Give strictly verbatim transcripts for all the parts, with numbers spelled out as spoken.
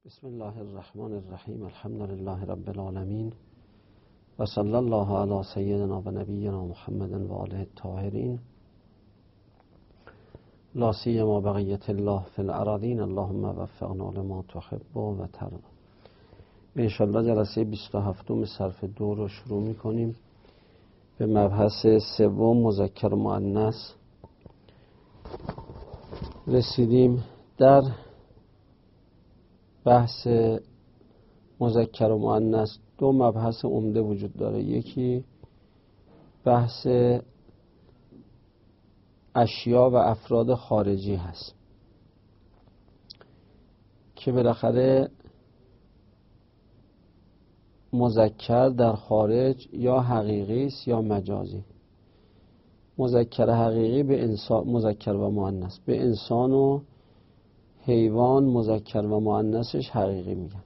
بسم الله الرحمن الرحیم. الحمد لله رب العالمین و صلی الله علی سیدنا و نبینا محمد و آله الطاهرین لا سیما بقیة الله فی الارضین اللهم وفقنا لما تحب و ترضی. ان شاء الله جلسه بیست و هفتم صرف دو رو شروع می‌کنیم. به مبحث سوم مذکر و مؤنث رسیدیم. در بحث مذکر و مؤنث دو مبحث عمده وجود داره. یکی بحث اشیا و افراد خارجی هست که بالاخره مذکر در خارج یا حقیقی است یا مجازی. مذکر حقیقی به انسان، مذکر و مؤنث به انسان و حیوان مذکر و مؤنثش حقیقی میگن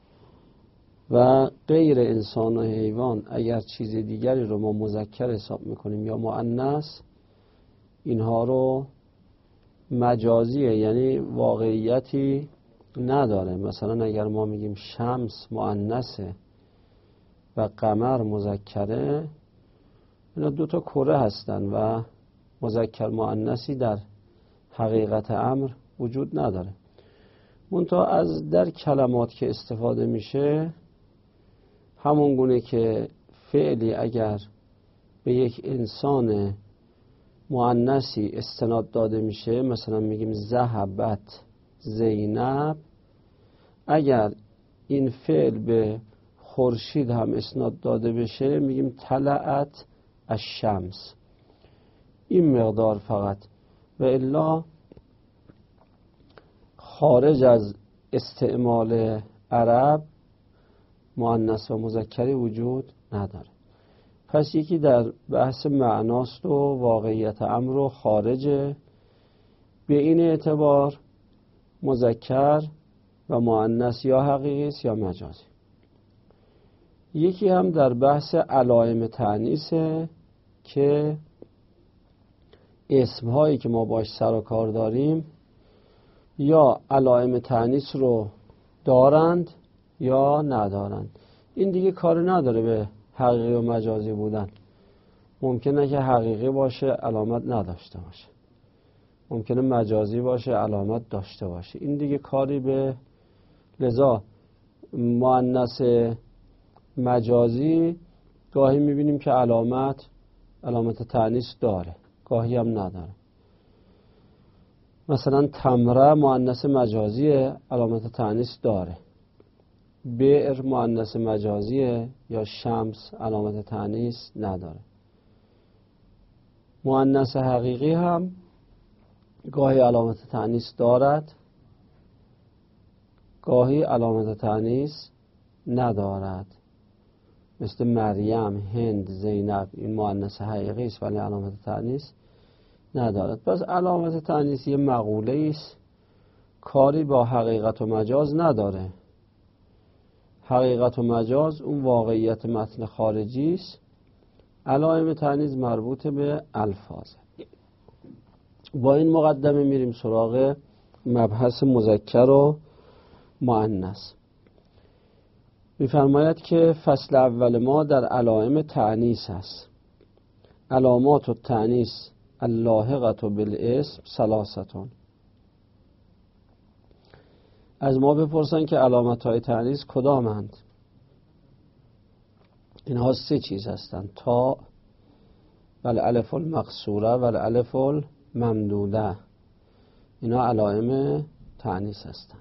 و غیر انسان و حیوان اگر چیز دیگری رو ما مذکر حساب میکنیم یا مؤنث، اینها رو مجازیه، یعنی واقعیتی نداره. مثلا اگر ما میگیم شمس مؤنثه و قمر مذکره، اینا دو تا کره هستن و مذکر مؤنثی در حقیقت امر وجود نداره. منتها از در کلمات که استفاده میشه همون گونه که فعلی اگر به یک انسان مؤنثی استناد داده میشه، مثلا میگیم ذهبت زینب، اگر این فعل به خورشید هم اسناد داده بشه میگیم طلعت الشمس. این مقدار فقط، و الا خارج از استعمال عرب مؤنث و مذکری وجود نداره. پس یکی در بحث معناست و واقعیت امر و خارجه، به این اعتبار مذکر و مؤنث یا حقیقی است یا مجازی. یکی هم در بحث علائم تأنیثه که اسمهایی که ما باش سر و کار داریم یا علائم تأنیث رو دارند یا ندارند. این دیگه کار نداره به حقیقی و مجازی بودن. ممکنه که حقیقی باشه علامت نداشته باشه، ممکنه مجازی باشه علامت داشته باشه. این دیگه کاری به لذا مؤنث مجازی گاهی میبینیم که علامت علامت تأنیث داره، گاهی هم نداره. مثلا تمره مؤنث مجازیه، علامت تأنیث داره. بئر مؤنث مجازیه یا شمس علامت تأنیث نداره. مؤنث حقیقی هم گاهی علامت تأنیث دارد، گاهی علامت تأنیث ندارد. مثل مریم، هند، زینب، این مؤنث حقیقی است ولی علامت تأنیث ندارد. پس علامت تأنیث یه مقوله است، کاری با حقیقت و مجاز نداره. حقیقت و مجاز اون واقعیت متن خارجی است، علائم تأنیث مربوط به الفاظ. با این مقدمه میریم سراغ مبحث مذکر و مؤنث. میفرماید که فصل اول ما در علائم تأنیث است. علامات التأنیث اللاحقة بالاسم ثلاثة. از ما بپرسن که علامت های تأنیث کدامند؟ اینها سه چیز هستند: تا و الالف المقصوره و الالف الممدوده. اینا علائم تأنیث هستند.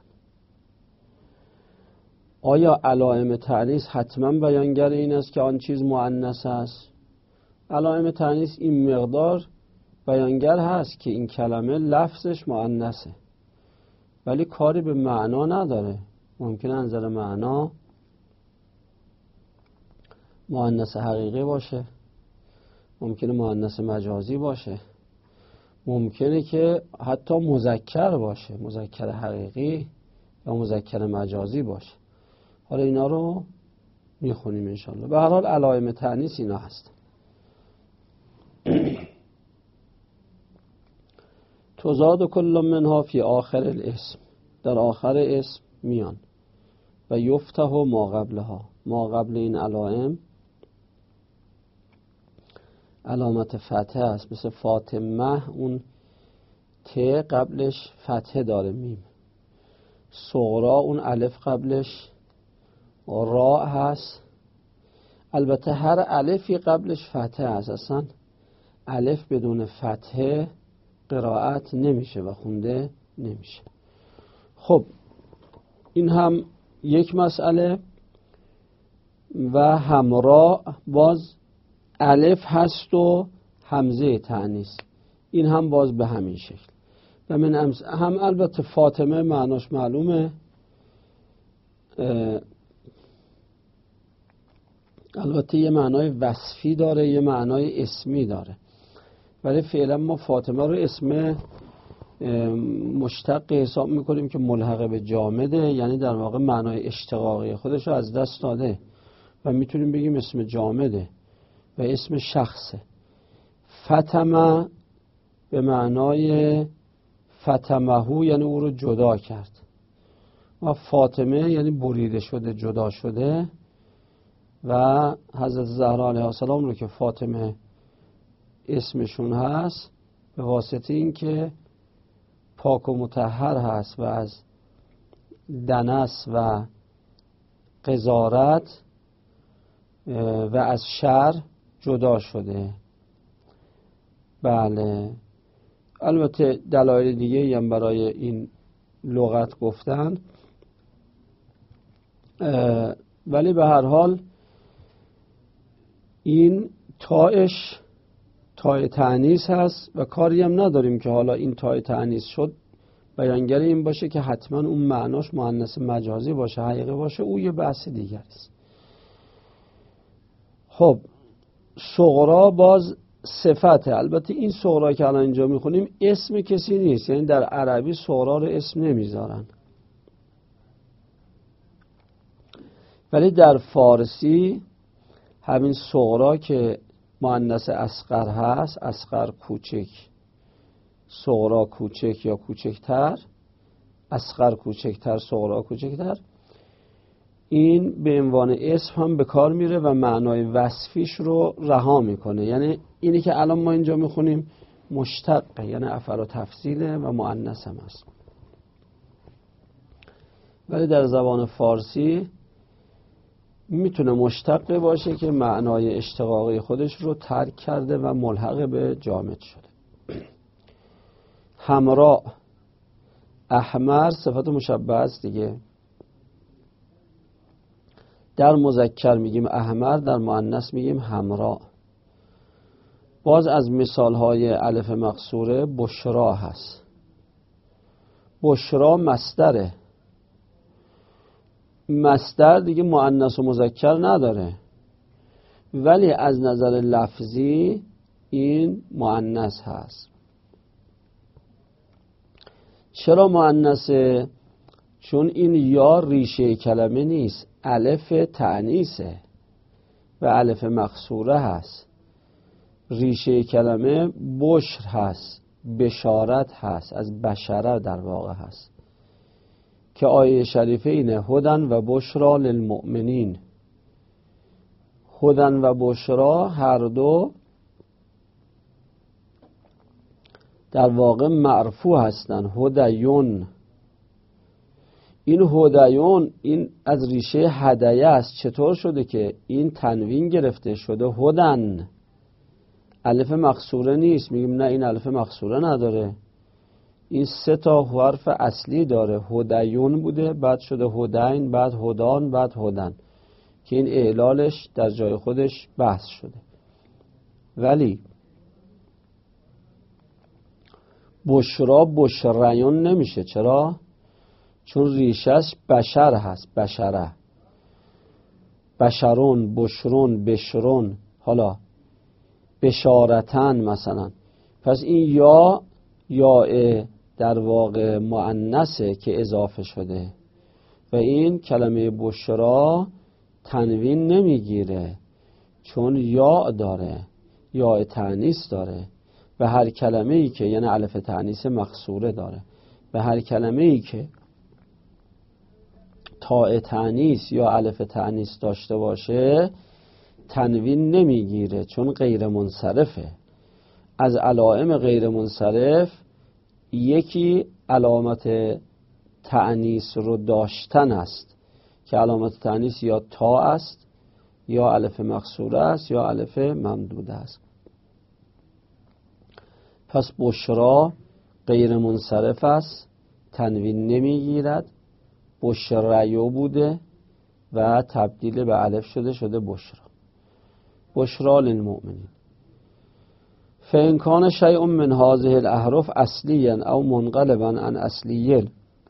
آیا علائم تأنیث حتما بیانگر این است که آن چیز مؤنث است؟ علائم تأنیث این مقدار بیانگر هست که این کلمه لفظش مؤنثه ولی کاری به معنا نداره. ممکنه از نظر معنا مؤنث حقیقی باشه، ممکنه مؤنث مجازی باشه، ممکنه که حتی مذکر باشه، مذکر حقیقی یا مذکر مجازی باشه. حالا اینا رو میخونیم انشاءالله. به هر حال علائم تأنیث اینا هست. تزاد کل منها فی آخر الاسم. در آخر اسم میان. و یفتح ما قبلها، ما قبل این علائم علامت فتحه است. مثل فاطمه اون ت قبلش فتحه داره، میم. صغرا اون الف قبلش را هست. البته هر الفی قبلش فتحه هست، اصلا الف بدون فتحه قرائت نمیشه و خونده نمیشه. خب این هم یک مسئله. و همرا باز الف هست و همزه تأنیث، این هم باز به همین شکل. و من هم البته فاطمه معناش معلومه، البته یه معنای وصفی داره یه معنای اسمی داره، ولی فعلا ما فاطمه رو اسم مشتق حساب میکنیم که ملحق به جامده، یعنی در واقع معنای اشتقاقی خودش رو از دست داده و میتونیم بگیم اسم جامده و اسم شخصه. فتمه به معنای فتمهو یعنی او رو جدا کرد، و فاطمه یعنی بریده شده، جدا شده. و حضرت زهرا علیها السلام رو که فاطمه اسمشون هست، به واسطه این که پاک و مطهر هست و از دنس و قذارت و از شر جدا شده. بله، البته دلایل دیگه هم برای این لغت گفتن، ولی به هر حال این تاش تای تأنیث هست و کاری هم نداریم که حالا این تای تأنیث شد بیانگر این باشه که حتما اون معناش مؤنث مجازی باشه، حقیقی باشه، او یه بحث دیگر است. خب صغرا باز صفته. البته این صغرا که الان اینجا میخونیم اسم کسی نیست، یعنی در عربی صغرا رو اسم نمیذارن، ولی در فارسی همین صغرا که مؤنث اصغر هست، اصغر کوچک، صغرا کوچک یا کوچکتر، اصغر کوچکتر، صغرا کوچکتر، این به عنوان اسم هم به کار میره و معنای وصفیش رو رها میکنه. یعنی اینی که الان ما اینجا میخونیم مشتقه، یعنی افعال و تفضیله و مؤنث هم هست، ولی در زبان فارسی میتونه مشتق باشه که معنای اشتقاقی خودش رو ترک کرده و ملحق به جامد شده. حمرا، احمر صفت مشبه است دیگه. در مذکر میگیم احمر، در مؤنث میگیم حمرا. باز از مثالهای الف مقصوره بشرا هست. بشرا مصدره، مصدر دیگه مؤنث و مذکر نداره، ولی از نظر لفظی این مؤنث هست. چرا مؤنثه؟ چون این یا ریشه کلمه نیست، الف تأنیثه و الف مقصوره هست. ریشه کلمه بشر هست، بشارت هست، از بشره در واقع هست که آیه شریفه اینه هدن و بشرا للمؤمنین. هدن و بشرا هر دو در واقع مرفوع هستن. هدیون، این هدیون این از ریشه هدیه است. چطور شده که این تنوین گرفته شده هدن، الف مقصوره نیست؟ میگیم نه، این الف مقصوره نداره، این سه تا حرف اصلی داره. هدیون بوده، بعد شده هدین، بعد هدان، بعد هدن، که این اعلالش در جای خودش بحث شده. ولی بشرا بشریون نمیشه. چرا؟ چون ریشش بشر هست، بشره، بشرون، بشرون، بشرون، حالا بشارتن مثلا. پس این یا یا در واقع مؤنثه که اضافه شده و این کلمه بشرا تنوین نمیگیره چون یا داره، یا تأنیث داره و هر کلمه ای که یعنی الف تأنیث مقصوره داره و هر کلمه ای که تاء تانیث یا الف تانیث داشته باشه تنوین نمیگیره، چون غیر منصرفه. از علائم غیر منصرف یکی علامت تانیث رو داشتن است که علامت تانیث یا تا است یا الف مقصوره است یا الف ممدوده است. پس بشرا غیر منصرف است، تنوین نمیگیرد، بشریو بوده و تبدیل به الف شده شده بشرا. بشرا للمؤمنین. فإن كان شيء من هذه الأحرف أصليا أو منقلبا عن أصلي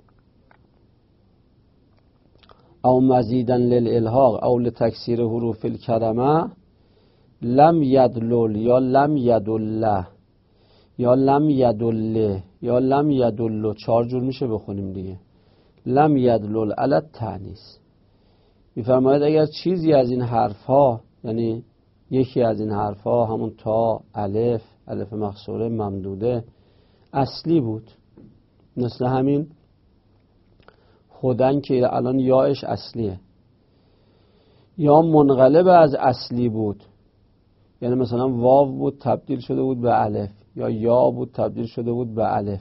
أو مزيدا للإلحاق أو لتكسير حروف الكلمة لم يدلل یا لم يدل یا لم يدل یا لم يدل، چهار جور میشه بخونیم دیگه. لم يدلل علی التانیث. میفرماید اگر چیزی از این حرف ها، یعنی یکی از این حرف ها همون تا، الف، الف مقصوره، ممدوده اصلی بود، مثل همین خودن که الان یاش اصلیه، یا منقلب از اصلی بود، یعنی مثلا واو بود تبدیل شده بود به الف، یا یا بود تبدیل شده بود به الف،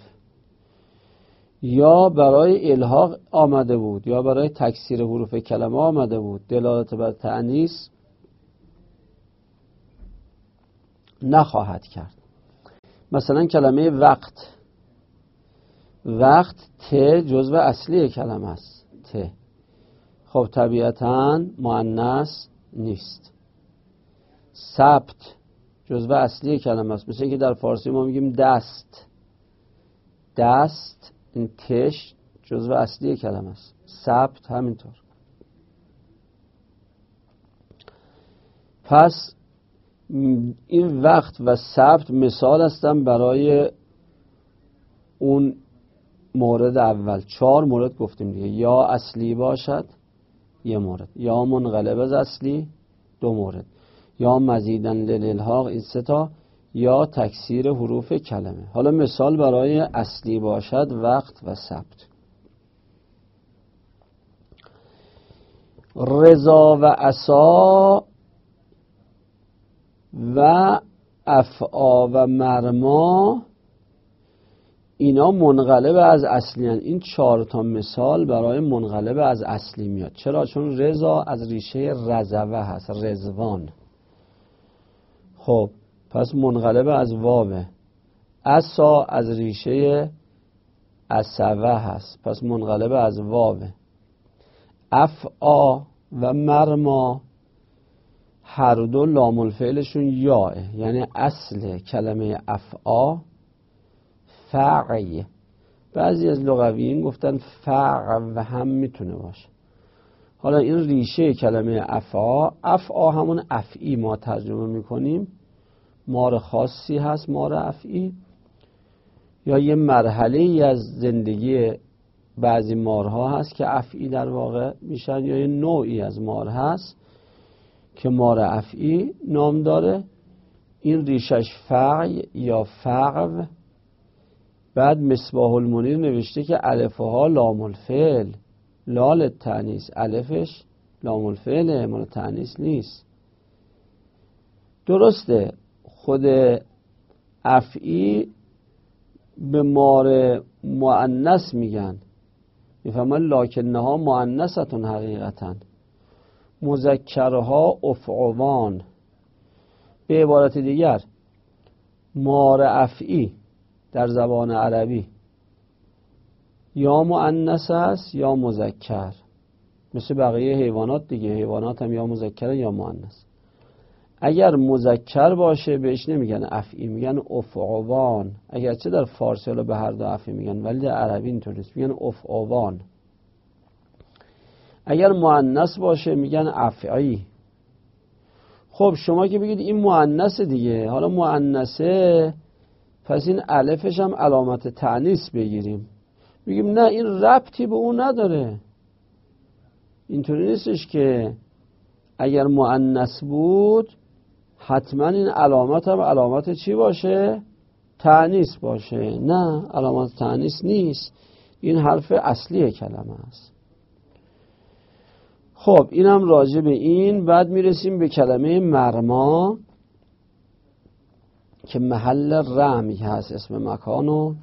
یا برای الحاق آمده بود یا برای تکسیر حروف کلمه آمده بود، دلالت بر تأنیث نخواهد کرد. مثلا کلمه وقت، وقت ت جزو اصلی کلمه است، ت خب طبیعتاً مؤنث نیست. سبت جزو اصلی کلمه است، مثل اینکه در فارسی ما میگیم دست، دست این تش جزو اصلی کلمه است، سبت همینطور. پس این وقت و سبت مثال هستن برای اون مورد اول. چهار مورد گفتیم دیگه، یا اصلی باشد یه مورد، یا منقلب از اصلی دو مورد، یا مزیدن للالحاق این سه تا، یا تکسیر حروف کلمه. حالا مثال برای اصلی باشد وقت و سبت. رضا و عصا و افعا و مرما اینا منقلب از اصلی هن. این چهار تا مثال برای منقلب از اصلی میاد. چرا؟ چون رضا از ریشه رضوه هست، رضوان. خب پس منقلب از واوه. عصا از ریشه عصوه هست، پس منقلب از واوه. افعا و مرما هر دو لام الفعلشون یاه، یعنی اصل کلمه افعا فعی. بعضی از لغویین گفتن فع و هم میتونه باشه. حالا این ریشه کلمه افعا، افعا همون افعی ما ترجمه میکنیم، مار خاصی هست مار افعی، یا یه مرحله ای از زندگی بعضی مارها هست که افعی در واقع میشن، یا یه نوعی از مار هست که مار افعی نام داره. این ریشش فعی یا فعو. بعد مصباح المنیر نوشته که الفها لام الفعل لال التانیث، الفش لام الفعل مال تانیث نیست. درسته خود افعی به مار مؤنث میگن، میفهمن لکنها مؤنثتون حقیقتا، مذکرها افعوان. به عبارت دیگر مار افعی در زبان عربی یا مؤنث است یا مذکر، مثل بقیه حیوانات دیگه. حیوانات هم یا مذکر یا مؤنث. اگر مذکر باشه بهش نمیگن افعی، میگن افعوان. اگرچه در فارسی حالا به هر دو افعی میگن، ولی در عربی اینطور نیست، میگن افعوان. اگر مؤنث باشه میگن افعی. خب شما که بگید این مؤنث دیگه، حالا مؤنثه، پس این الفش هم علامت تأنیث بگیریم. میگیم نه، این ربطی به اون نداره. اینطوری نیستش که اگر مؤنث بود حتما این علامت هم علامت چی باشه؟ تأنیث باشه. نه، علامت تأنیث نیست، این حرف اصلی کلمه است. خب اینم راجع به این. بعد میرسیم به کلمه مرما که محل رمی هست، اسم مکان و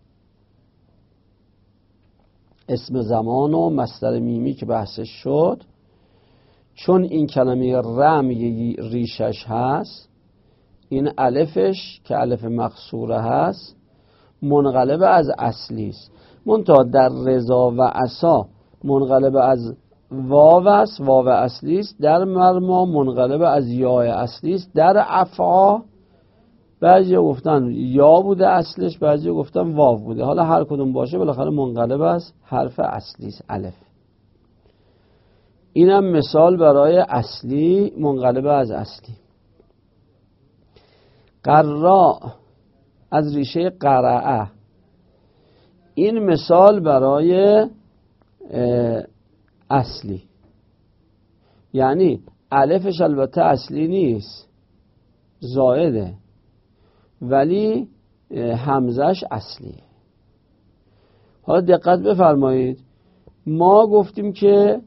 اسم زمان و مصدر میمی که بحثش شد. چون این کلمه رمی ریشش هست، این الفش که الف مقصوره هست منقلب از اصلی است. منتها در رضا و عصا منقلب از واو است، واو اصلی است. در مرما منقلب از یا اصلی است. در افعا بعضی گفتن یا بوده اصلش، بعضی گفتن واو بوده. حالا هر کدوم باشه بالاخره منقلب از حرف اصلی است، الف. اینم مثال برای اصلی منقلب از اصلی. قرا از ریشه قرعه، این مثال برای اصلی. یعنی الفش البته اصلی نیست، زائده، ولی همزش اصلیه. حالا دقت بفرمایید، ما گفتیم که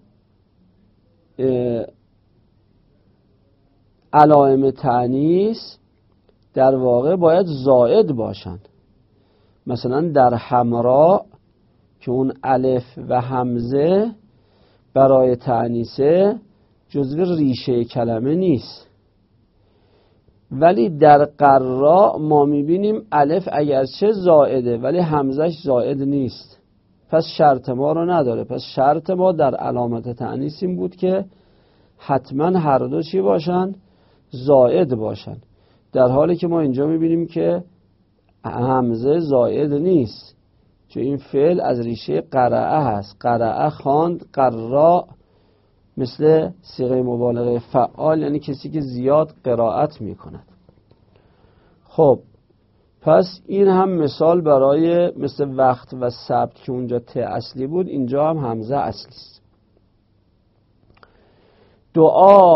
علائم تأنیث در واقع باید زائد باشند. مثلا در حمرا که اون الف و همزه برای تأنیثه جزو ریشه کلمه نیست، ولی در قرا ما میبینیم الف اگرچه زائده ولی همزش زائد نیست، پس شرط ما رو نداره. پس شرط ما در علامت تأنیث این بود که حتما هر دو چی باشن؟ زائد باشن. در حالی که ما اینجا میبینیم که همزه زائد نیست، چون این فعل از ریشه قرعه هست. قرعه خواند، قرا مثل صیغه مبالغه فعال، یعنی کسی که زیاد قرائت میکند. خب پس این هم مثال برای مثل وقت و سبت که اونجا ت اصلی بود، اینجا هم همزه اصلی است. دعا،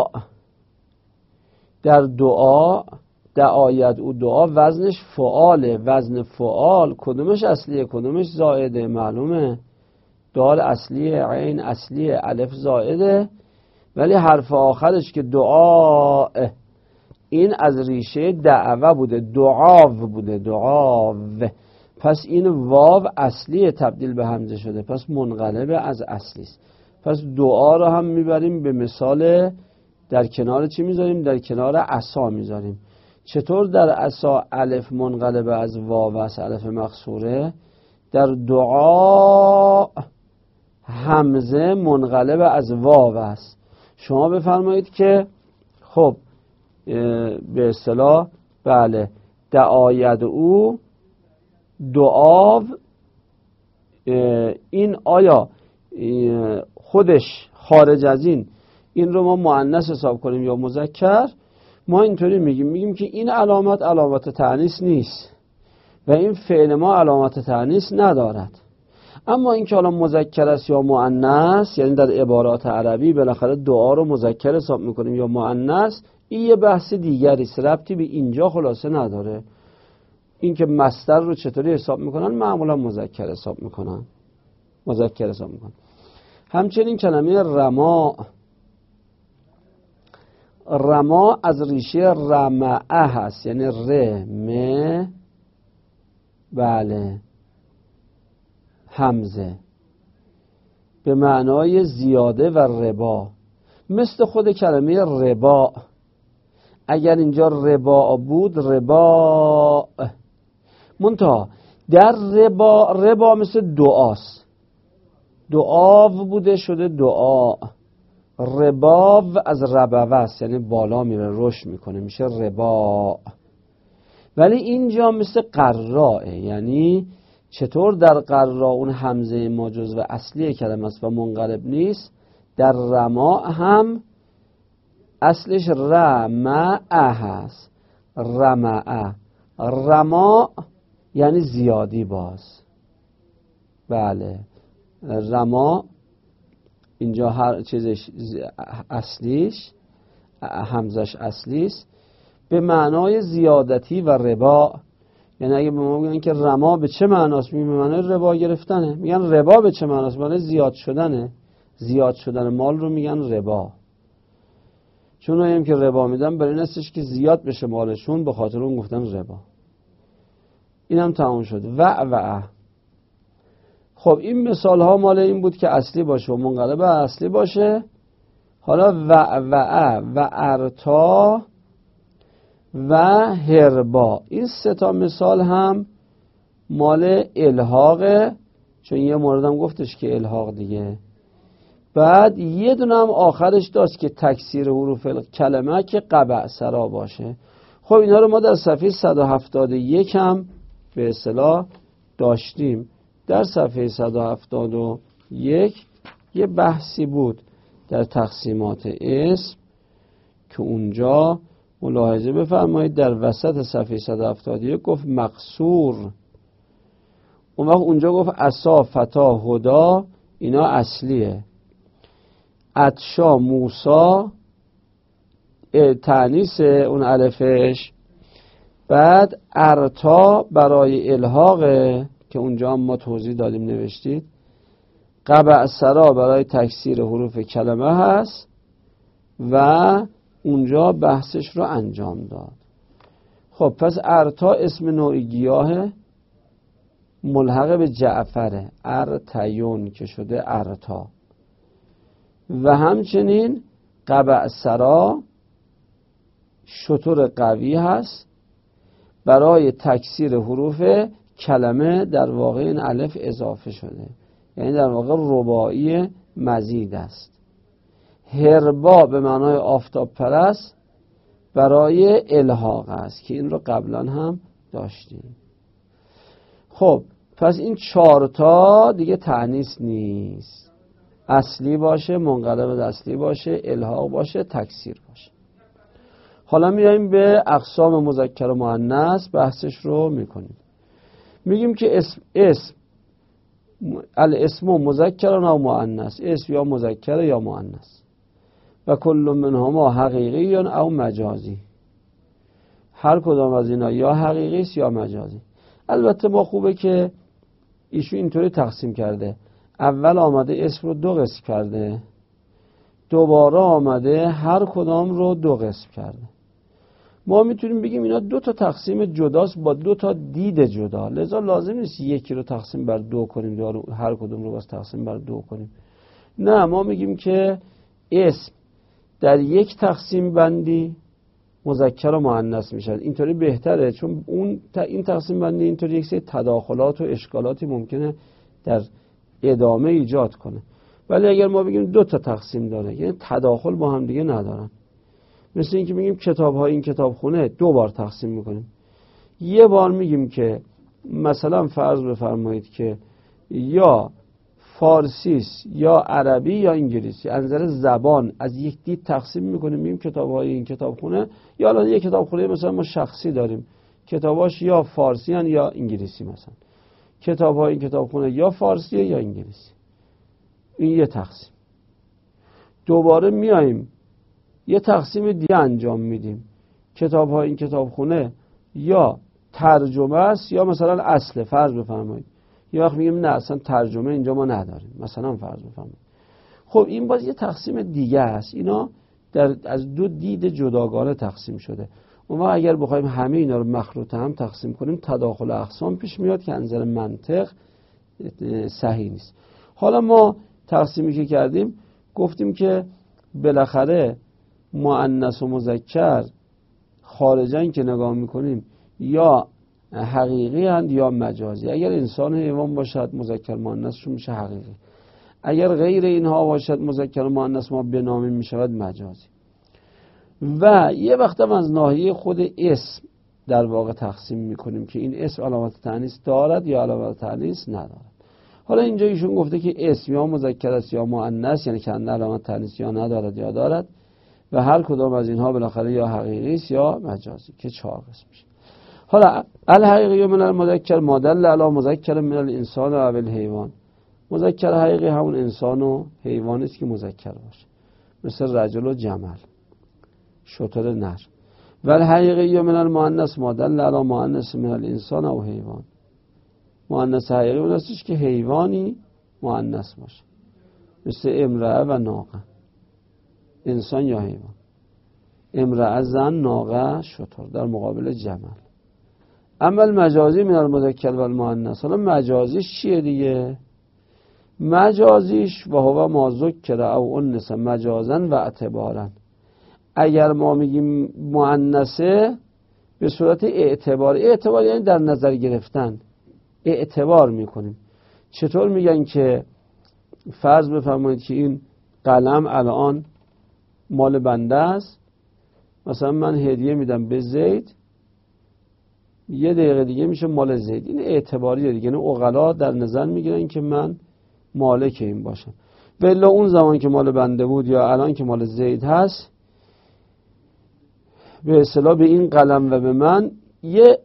در دعا دعایت او دعا وزنش فعاله. وزن فعال کدومش اصلیه کدومش زائده؟ معلومه دال اصلیه، عین اصلیه، الف زائده، ولی حرف آخرش که دعا، این از ریشه دعوه بوده، دعاو بوده، دعاو. پس این واو اصلیه تبدیل به همزه شده، پس منقلب از اصلی است. پس دعا رو هم میبریم به مثال در کنار چی میذاریم؟ در کنار عصا میذاریم. چطور در عصا الف منقلب از واو است، الف مقصوره؟ در دعا همزه منقلب از واو است. شما بفرمایید که خب به اصطلاح بله دعاید او دعاو، این آیا خودش خارج از این این رو ما مؤنث حساب کنیم یا مذکر؟ ما اینطوری میگیم میگیم که این علامت علامت تأنیث نیست و این فعل ما علامت تأنیث ندارد. اما این که حالا مذکر است یا مؤنث، یعنی در عبارات عربی بالاخره دعا رو مذکر حساب میکنیم یا مؤنث، این یه بحث دیگری است، ربطی به اینجا خلاصه نداره. این که مصدر رو چطوری حساب میکنن؟ معمولا مذکر حساب میکنن، مذکر حساب میکنن. همچنین کلمه رما، رما از ریشه رمعه هست، یعنی ر م بله همزه، به معنای زیاده و ربا، مثل خود کلمه ربا. اگر اینجا ربا بود ربا، منتها در ربا، ربا مثل دعاست، دعاو بوده شده دعا. رباو از ربوه است، یعنی بالا میره رشد میکنه میشه ربا. ولی اینجا مثل قرائه، یعنی چطور در قرا اون همزه ما جزو اصلی کلمه است و منقلب نیست، در رما هم اصلش رمعه هست، رمعه. رما یعنی زیادی باز، بله رما اینجا هر چیزش اصلیش همزش اصلیست، به معنای زیادتی و ربا. یعنی اگه به ما بگن که رما به چه معناست، میگن به معنای ربا گرفتنه. میگن ربا به چه معناست، به معنای زیاد شدنه. زیاد شدن مال رو میگن ربا. چون اونایی که ربا میدن برای این هستش که زیاد بشه مالشون، به خاطر اون گفتن ربا. این هم تمام شد. وعوعه. خب این مثال ها مال این بود که اصلی باشه و منقلب اصلی باشه. حالا وعوعه و ارتا و هربا، این سه تا مثال هم مال الحاقه، چون یه مورد هم گفتش که الحاق دیگه. بعد یه دونه هم آخرش داشت که تکثیر حروف کلمه که قبع سرا باشه. خب اینا رو ما در صفحه صد و هفتاد و یک هم به اصطلاح داشتیم. در صفحه صد و هفتاد و یک یه بحثی بود در تقسیمات اسم که اونجا ملاحظه بفرمایید در وسط صفحه صد و هفتاد و یک گفت مقصور. اون وقت اونجا گفت عصا فتا هدا، اینا اصلیه. عطشا موسا تانیث اون الفش. بعد ارتا برای الحاقه که اونجا هم ما توضیح دادیم نوشتید. قبع سرا برای تکثیر حروف کلمه هست و اونجا بحثش رو انجام داد. خب پس ارتا اسم نوعی گیاه ملحق به جعفره، ارتیون که شده ارتا. و همچنین قبع سرا شتر قوی هست برای تکثیر حروف کلمه، در واقع این الف اضافه شده، یعنی در واقع رباعی مزید است. هربا به معنای آفتاب پرست برای الحاق است که این رو قبلا هم داشتیم. خب پس این چهارتا دیگه تأنیث نیست، اصلی باشه، منقلب اصلی باشه، الحاق باشه، تکثیر باشه. حالا میایم به اقسام مذکر و مؤنث بحثش رو میکنیم. میگیم که اسم اسم الاسم مذکر و مؤنث، اسم یا مذکر یا مؤنث، و کل منهما حقیقی او مجازی، هر کدام از اینا یا حقیقی است یا مجازی. البته ما خوبه که ایشون اینطوری تقسیم کرده، اول آمده اسم رو دو قسم کرده، دوباره آمده هر کدام رو دو قسم کرده. ما میتونیم بگیم اینا دو تا تقسیم جداست با دو تا دید جدا، لذا لازم نیست یکی رو تقسیم بر دو کنیم یا هر کدوم رو باز تقسیم بر دو کنیم. نه، ما میگیم که اسم در یک تقسیم بندی مذکر و مؤنث میشن. اینطوری بهتره، چون اون این تقسیم بندی اینطوری یک سری تداخلات و اشکالاتی ممکنه در ادامه ایجاد کنه. ولی اگر ما بگیم دو تا تقسیم داره، یعنی تداخل با هم دیگه ندارن. مثل اینکه میگیم کتاب‌های این کتابخونه دو بار تقسیم میکنیم. یه بار میگیم که مثلا فرض بفرمایید که یا فارسی یا عربی یا انگلیسی، از نظر زبان از یک دید تقسیم میکنیم، میگیم کتاب‌های این کتابخونه، یا الان یک کتابخونه مثلا ما شخصی داریم، کتاباش یا فارسی هن یا انگلیسی، مثلا کتاب‌های این کتابخونه یا فارسی یا انگلیسی. این یه تقسیم. دوباره میایم یه تقسیم دیگه انجام میدیم، کتاب‌های این کتابخونه یا ترجمه است یا مثلا اصله. فرض بفرمایید یه وقت میگیم نه اصلا ترجمه اینجا ما نداریم، مثلا فرض بفرمایید. خب این باز یه تقسیم دیگه است. اینا در از دو دید جداگانه تقسیم شده. اون وقت اگر بخوایم همه اینا رو مخلوطه هم تقسیم کنیم، تداخل اقسام پیش میاد که از نظر منطق صحیح نیست. حالا ما تقسیمی که کردیم گفتیم که بالاخره مؤنث و مذکر خارجن که نگاه میکنیم یا حقیقی هند یا مجازی. اگر انسان و حیوان باشد مذکر مؤنثشون میشه حقیقی، اگر غیر اینها باشد مذکر و مؤنث ما بنامیم میشود مجازی. و یه وقت هم از ناحیه خود اسم در واقع تقسیم میکنیم که این اسم علامت تأنیث دارد یا علامت تأنیث ندارد. حالا اینجا ایشون گفته که اسم یا مذکر است یا مؤنث، یعنی که علامت تأنیث یا ندارد یا دارد، و هر کدام از اینها بالاخره یا حقیقی است یا مجازی، که چهار قسم میشه. حالا الحقیقی من المذکر ما دل علی مذکر من الانسان و الحیوان. مذکر حقیقی همون انسان و حیوانی است که مذکر باشه، مثل رجل و جمل، شتر نر. و الحقیقی من المؤنث ما دل علی مؤنث من الانسان و حیوان. مؤنث حقیقی اون استش که حیوانی مؤنث باشه. مثل امرأه و ناقه، انسان یا حیوان. امرأه زن، ناقه شتر در مقابل جمل. اما المجازی من المذکر و المؤنث، حالا مجازیش چیه دیگه؟ مجازیش و هو ما ذکر او انث مجازا و اعتبارا، اگر ما میگیم مؤنثه به صورت اعتبار، اعتبار یعنی در نظر گرفتن، اعتبار میکنیم. چطور میگن که فرض بفرمایید که این قلم الان مال بنده است، مثلا من هدیه میدم به زید، یه دقیقه دیگه میشه مال زید. این اعتباریه دیگه، یعنی عقلا در نظر میگیرن که من مالک این باشم. ولی اون زمان که مال بنده بود یا الان که مال زید هست، به اصطلاح به این قلم و به من یه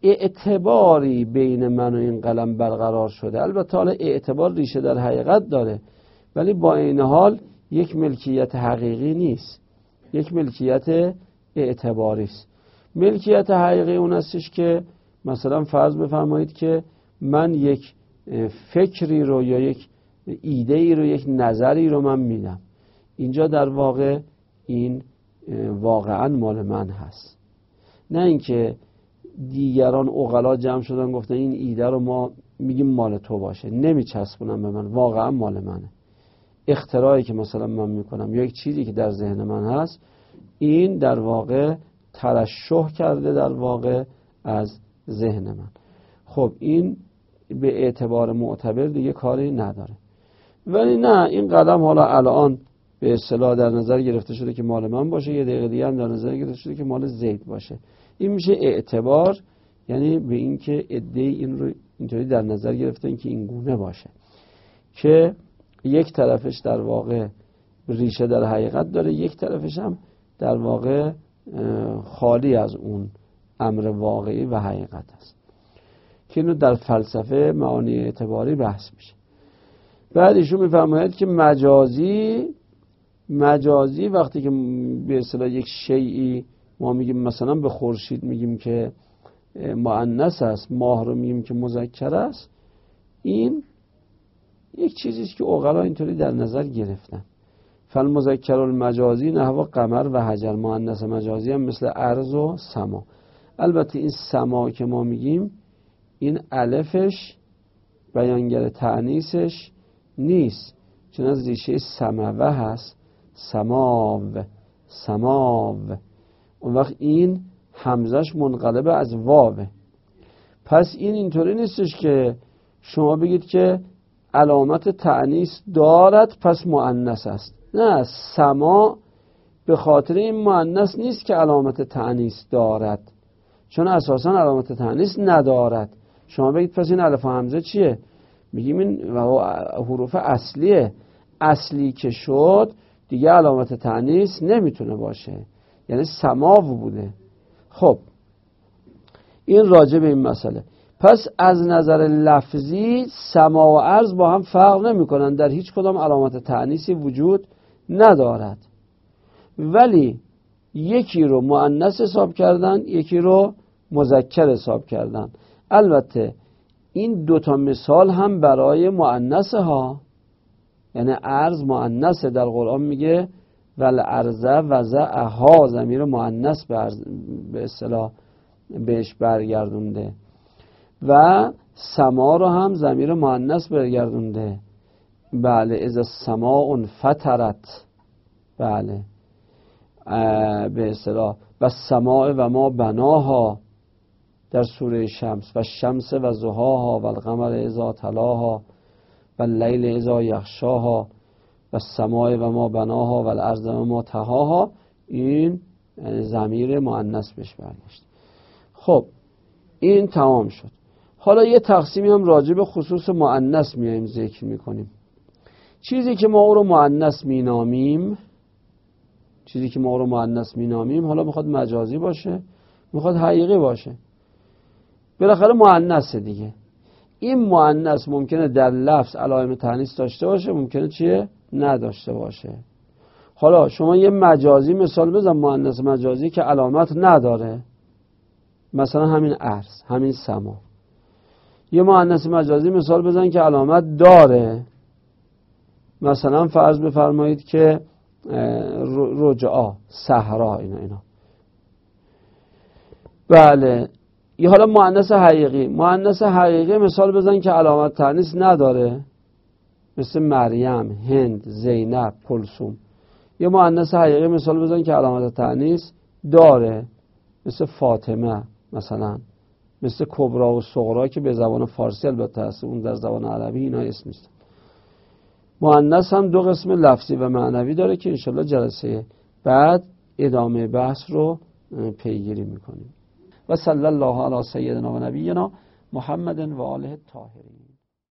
اعتباری بین من و این قلم برقرار شده. البته حالا اعتبار ریشه در حقیقت داره، ولی با این حال یک ملکیت حقیقی نیست، یک ملکیت اعتباری است. ملکیت حقیقی اون هستش که مثلا فرض بفرمایید که من یک فکری رو یا یک ایده ای رو، یک نظری رو من میدم، اینجا در واقع این واقعا مال من هست. نه اینکه دیگران عقلا جمع شدن گفتن این ایده رو ما میگیم مال تو باشه، نمیچسبونم به من، واقعا مال منه. اختراعی که مثلا من میکنم یا یک چیزی که در ذهن من هست، این در واقع ترشح کرده در واقع از ذهن من. خب این به اعتبار معتبر دیگه کاری نداره. ولی نه، این قلم حالا الان به اصطلاح در نظر گرفته شده که مال من باشه، یه دقیقه دیگه هم در نظر گرفته شده که مال زید باشه. این میشه اعتبار، یعنی به این که عده‌ای این رو اینطوری در نظر گرفتن که این گونه باشه، که یک طرفش در واقع ریشه در حقیقت داره، یک طرفش هم در واقع خالی از اون امر واقعی و حقیقت است، که اینو در فلسفه معانی اعتباری بحث میشه. بعد ایشون میفرماید که مجازی مجازی وقتی که به اصطلاح یک شیئی ما میگیم مثلا به خورشید میگیم که مؤنث است، ماه رو میگیم که مذکر است، این یک چیزی است که عقلا اینطوری در نظر گرفتن. فالمذکر المجازی نحو قمر و حجر، مؤنث مجازی هم مثل ارض و سما. البته این سما که ما میگیم، این الفش بیانگر تأنیثش نیست، چون از ریشه سموه هست، سماو سماو، اون وقت این همزش منقلب از واوه. پس این اینطوری نیستش که شما بگید که علامت تأنیث دارد پس مؤنث است. نه، سما به خاطر این مؤنث نیست که علامت تأنیث دارد، چون اساسا علامت تأنیث ندارد. شما بگید پس این الف و همزه چیه؟ میگیم این حروف اصلیه، اصلی که شد دیگه علامت تأنیث نمیتونه باشه، یعنی سماو بوده. خب این راجع به این مسئله. پس از نظر لفظی سما و ارض با هم فرق نمی کنن، در هیچ کدام علامت تأنیثی وجود ندارد، ولی یکی رو مؤنث حساب کردن، یکی رو مذکر حساب کردن. البته این دوتا مثال هم برای مؤنث ها، یعنی ارض مؤنث، در قرآن میگه ول ارض وضعها، ضمیر مؤنث به اصطلاح بهش برگردونده، و سما رو هم ضمیر مؤنث برگردونده. بله، اذا السماء انفطرت، بله به اصطلاح و السماء و ما بناها در سوره شمس، و الشمس و ضحاها و القمر اذا تلاها و اللیل اذا یغشاها و السماء و ما بناها و الارض و ما طحاها، این ضمیر مؤنث بهش برگشت. خب این تمام شد. حالا یه تقسیمی هم راجع به خصوص مؤنث میایم ذکر میکنیم. چیزی که ما او رو مؤنث مینامیم، چیزی که ما او رو مؤنث مینامیم، حالا میخواد مجازی باشه، میخواد حقیقی باشه، بالاخره مؤنثه دیگه. این مؤنث ممکنه در لفظ علائم تأنیث داشته باشه، ممکنه چیه؟ نداشته باشه. حالا شما یه مجازی مثال بزن، مؤنث مجازی که علامت نداره، مثلا همین ارض، همین سما. یه مؤنث مجازی مثال بزن که علامت داره، مثلا فرض بفرمایید که رجعا، صحرا، اینا اینا. بله. یه حالا مؤنث حقیقی، مؤنث حقیقی مثال بزن که علامت تأنیث نداره، مثل مریم، هند، زینب، کلثوم. یه مؤنث حقیقی مثال بزن که علامت تأنیث داره، مثل فاطمه مثلا، مثل کبرا و صغرا که به زبان فارسی البته هست، اون در زبان عربی اینا اسم نیست. مؤنث هم دو قسم لفظی و معنوی داره که انشالله جلسه بعد ادامه بحث رو پیگیری میکنیم. و صلی الله علی سیدنا و نبینا محمد و آله الطاهرین.